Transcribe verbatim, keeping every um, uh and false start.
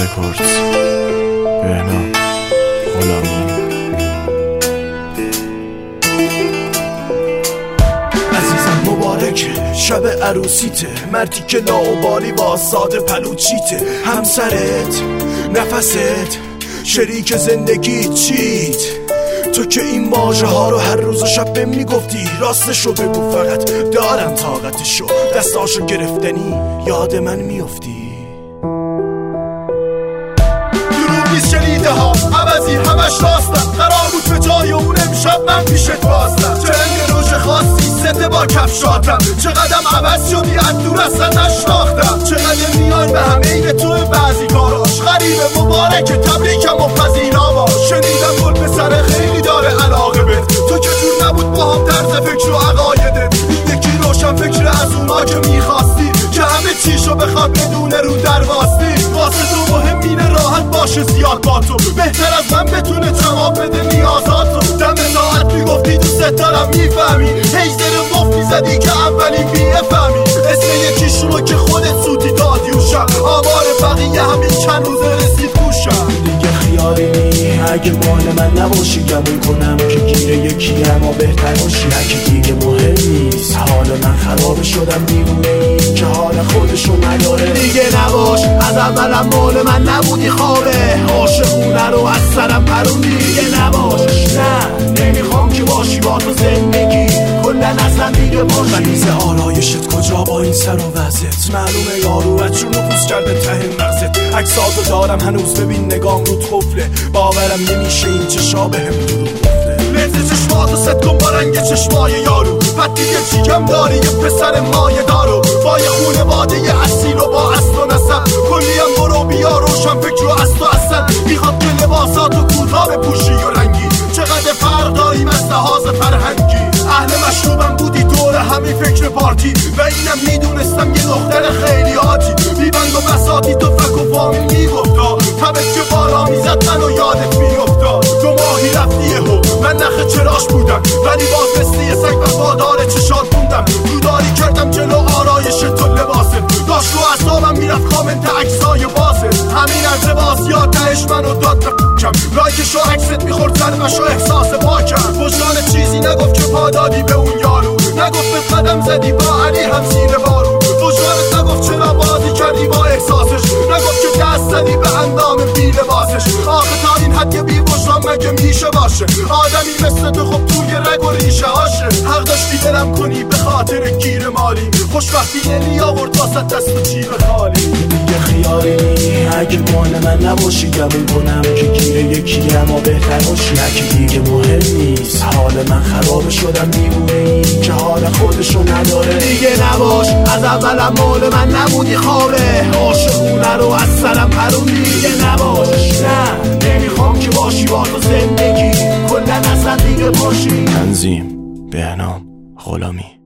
رکوردز. بهنام غلامی. عزیزم مبارکه شب عروسیته، مردی که لاابالی واساده پلوچیته، همسرت نفست شریک زندگی چیت، تو که این واژه ها رو هر روز و شب بهم میگفتی، راستشو بگو فقط دارم طاقتشو، دستاشو گرفتنی یاد من میافتی. دروغ نیست شنیده ها عوضی همش راستم، قرار بود به جای اون امشب من پیشت باستم، چه رنگ روش خاصی سته با کفشاتم، چقدرم عوض شدی از دور اصلا نشناختم، چقدر میان به همه این تو بعضی کاراش غریبه، مبارکه تبریکم و پذیرا باش. شنیدم گل پسر خیلی داره علاقه بهت، تو که جور نبود با هم طرز فکر و عقایدت، این یکی روشن فکر از اونا که میخواستی، که همه چیشو بخواد بدونه رو درواستی، واسه تو مهم اینه راحت باشه زیاد با تو، بهتر از من بتونه جواب بده نیازاتو، دم ساعت میگفتی دوست دارم میفهمی، هیزر مفت میزدی که اولین بیفهمی، اسم یکیشونو که خودت سوتی دادی و شب آمار بقیه همین چند روزه رسید گوشم. دیگه خیالی نی اگه مال من نباشی، گمون کنم که گیره یکی اما بهتر باشی، اگه دیگه مهم نیست حال من خراب شدم، دیوونه ای که حال خودشو نداره، دیگه نباش از اولم مال من نبودی، خوابه عاشقونه رو از سرم پروندی، دیگه نباش نه نمیخوام که باشی با تو زندگی کلن اصلا دیگه باشی. غلیظ آرایشت کجا با این سر و وضعت، معلومه یارو بچون رو پوست کرده ته مغزت، عکساتو دارم هنوز ببین نگام رو قفله، باورم نمیشه این چشا بهم دروغ گفته، لنز چشماتو ست کن با رنگ چشمای یارو، بعد دیگه چی کم داری یه پسر مایه دارو، با یه خونواده اصیل و با اصل و نسب، کلیم برو بیا روشن فکر و اصل و اصل، میخواد که لباساتو کوتاه بپوشی و رنگی، چقدر فرق داریم از لحاظ فرهنگی، اهل مشروبم بودی دور همین فکر پارتی، و اینم میدونستم یه دختر خیلی عادی، بیبند و بساطی تو فک و فامیل میگفتا، تبت که بالا میزد منو یادت میفتا، دو ماهی رفتی یهو من نخ چراش بودم، ولی باز مثل یه سگ وفادار چشات موندم، روداری کردم جلو آرایش تو لباست، داشت رو اعصابم میرفت کامنت عکسای بازه، همین ارتباط یاد تهش منو داد بکم، لایکش و عکست میخورد سرمش و احساس پاکم، وجدان چیزی نگفت که پادادی به اون یارو، نگفت به قدم زدی با علی هم زیر بارو، وجدانت نگفت چرا بازی کردی با احساسش، نگفت که دست زدی به اندام بی لباسش، آخه تا این حد یه بی وجدان مگه میشه باشه، آدمی مثل تو خب توی رگ و ریشه هاشه، حق داشتی دلم کنی به خاطر گیر مالی، خوشبختی نمی آورد واسه دست و جیب خالی، دیگه خیالی نی اگه مال من نباشی، گمون کنم که گیره یکی اما بهتر باشی، اگه دیگه مهم نیست حال من خراب شدم، دیوونه ای که حال خودشو نداره، دیگه نباش از اولم مال من نبودی، خوابه عاشقونه رو از سرم پروندی، دیگه نباش نه نمیخوام که باشی با تو زندگی کلن اصلا دیگه باشی. تنظیم بهنام غلامی.